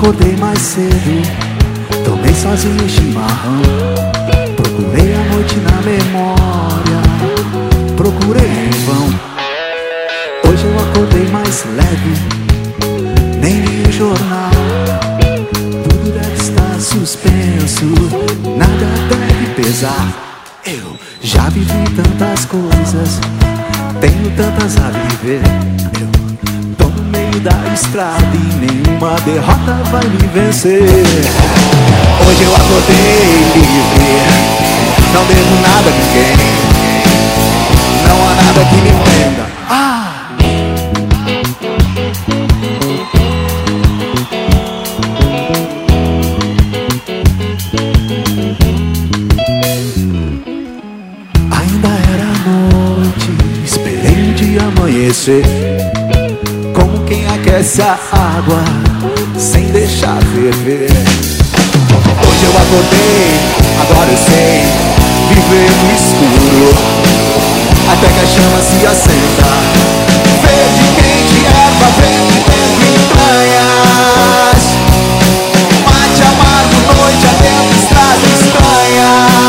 acordei mais cedo, tomei sozinho chimarrão. Procurei a noite na memória, procurei em vão. Hoje eu acordei mais leve, nem li o jornal. Tudo deve estar suspenso, nada deve pesar. Eu já vivi tantas coisas, tenho tantas a viver. Eu tô no meio da estrada e nenhuma derrota vai me vencer. Hoje eu acordei livre, não devo nada a ninguém, não há nada que me prenda. Ainda era noite, esperei o dia amanhecer, como quem aquece a água sem deixar ferver. Hoje eu acordei, agora eu sei viver no escuro, até que a chama se acenda. Verde, quente, erva, verde, dentro entranhas. Mate amargo, noite adentro, estrada estranha.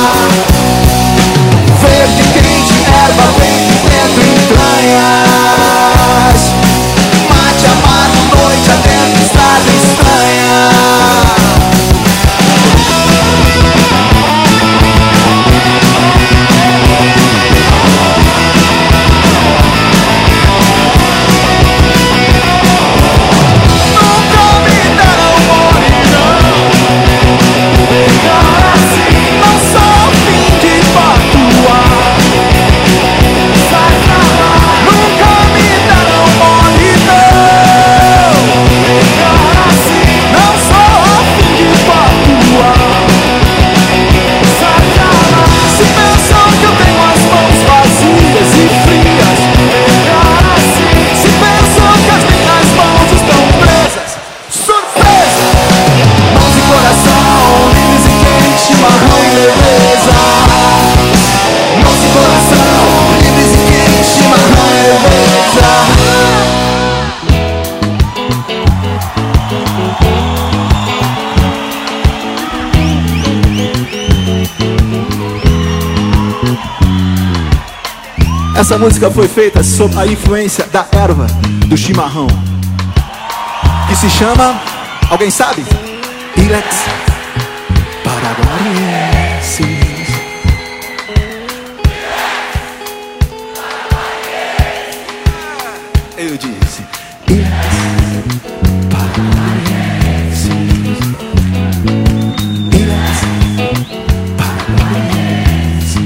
Verde, quente, erva, verde, dentro entranhas. Mate amargo, noite adentro, estrada estranha. Essa música foi feita sob a influência da erva do chimarrão, que se chama, alguém sabe? Ilex paraguaiensis. Eu disse Ilex paraguaiensis. Ilex paraguaiensis.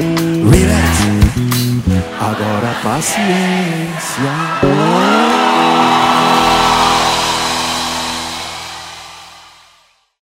Agora paciência.